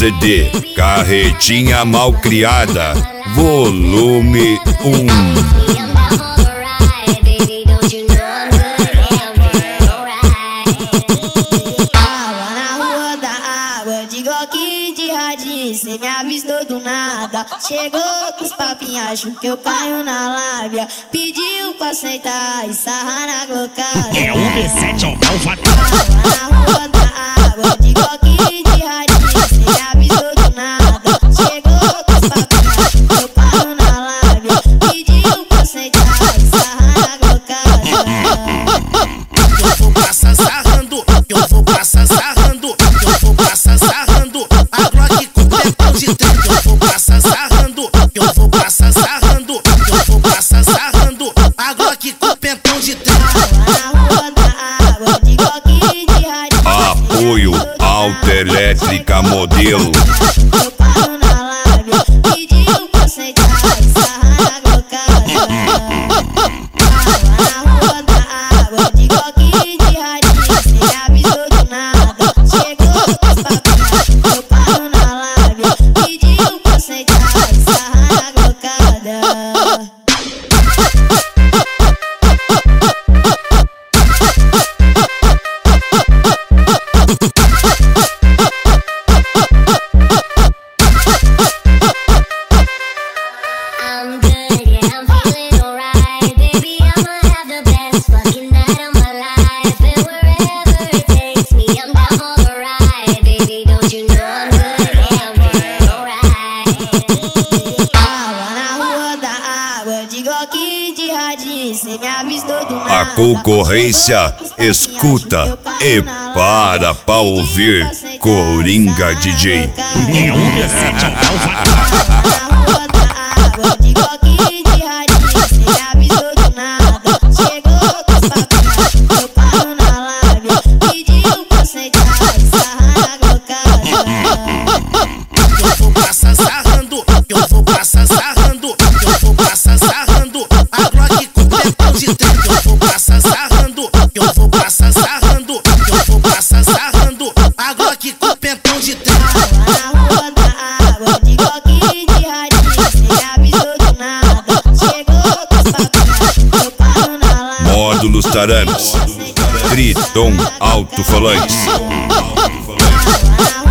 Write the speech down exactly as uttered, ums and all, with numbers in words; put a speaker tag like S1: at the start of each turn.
S1: C D Carretinha Malcriada, volume um.
S2: Cê me avistou do nada, chegou com os papinhos, acho que eu caio na lábia. Pediu pra sentar e sarrar na glocada.
S3: É o B sete, ó, malvado.
S2: Na rua da água, de coque de radinho. Cê me avistou do nada, chegou com os papinhos, acho que eu caio na lábia. Pediu pra sentar e sarrar na glocada.
S3: Eu vou passar sarrando, eu vou passar sarrando, eu vou passar sarrando. A Glock com pentão de trinta, eu vou passar sarrando, eu vou passar sarrando, eu vou passar sarrando. A Glock com pentão de trinta.
S2: Na rua da água, de coque de radinho.
S1: Apoio Autoelétrica Modelo.
S2: Eu paro na lábia, pediu pra sentar e sarrar na glocada. Na rua da água, de coque de radinho. Cê me avisou do nada, chegou com os papinhos. Eu paro na lábia, pediu pra sentar e sarrar na glocada.
S4: I'm good, yeah, I'm feeling alright. Baby, I'ma have the best fucking night of my life. And wherever it takes me, I'm down for the ride. Baby, don't you know I'm good, yeah, I'm feeling alright.
S2: Tava na rua da água, de coque de radinho. Cê me avistou do nada.
S1: A concorrência escuta e para pra ouvir Coringa D J.
S3: É o B sete, ó, malvado.
S2: Na rua da água, de coque de radinho. Cê me avisou do nada, chegou com os papinhos. Eu paro na lábia, pediu pra sentar e sarrar na glocada.
S3: Eu vou passar sarrando, eu vou passar sarrando, eu vou passar sarrando. A Glock com pentão de trinta, eu vou passar sarrando, eu vou passar sarrando, eu vou passar sarrando. A Glock com pentão de trinta.
S2: Na rua da água, de coque de radinho. Cê me avisou do nada, chegou com os papinhos. Eu paro na lábia.
S1: Módulos Tarames, Triton Alto-Falantes.
S2: Na